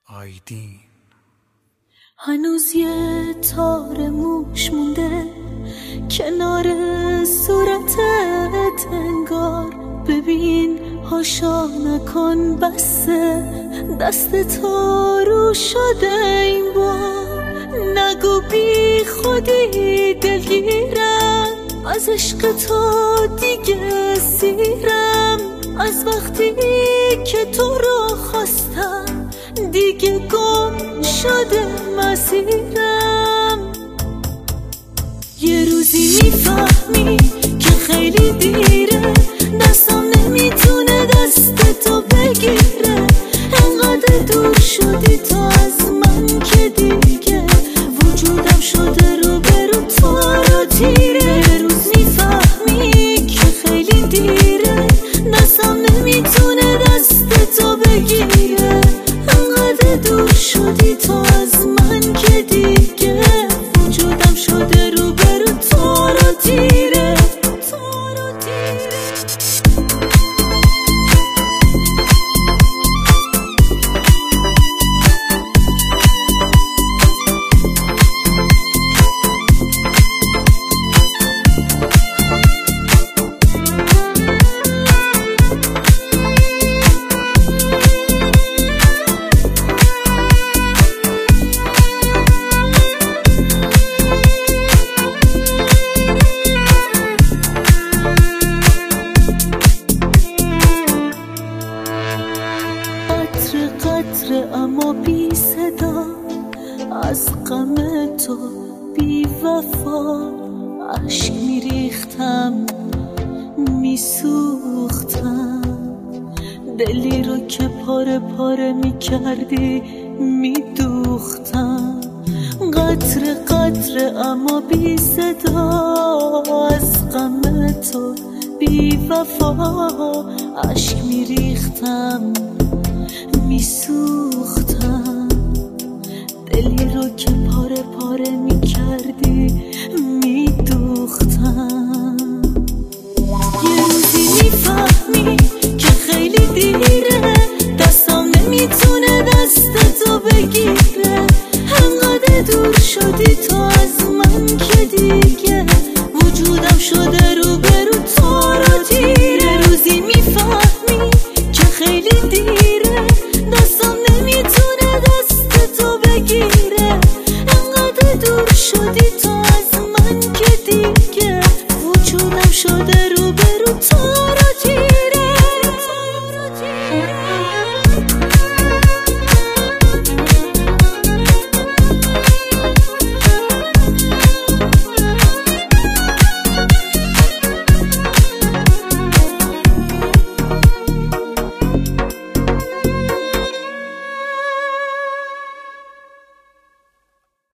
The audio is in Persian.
آیدین هنوز یه تار موش مونده کنار صورتت انگار. ببین هاشا نکن بسه دست تو رو شده این بار. نگو بی خودی دلگیرم از عشق تو دیگه سیرم. از وقتی که تو رو خواستم دیگه گم شده مسیرم. یه روزی میفهمی که خیلی دیره دستم نمیتونه دست تو بگیره. انقدر دور شدی تو از من که دیگه وجودم شده روبرو تار و تیره. یه روز میفهمی که خیلی دیره دستم نمیتونه دست تو بگیره. انقدر دور شدی تو از من که دیگه وجودم شده روبرو تار و تیره. قطره اما بی صدا از غم تو بی وفا عشق میریختم میسوختم. دلی رو که پاره پاره میکردی میدوختم. قطره قطره اما بی صدا از غم تو بی وفا عشق میریختم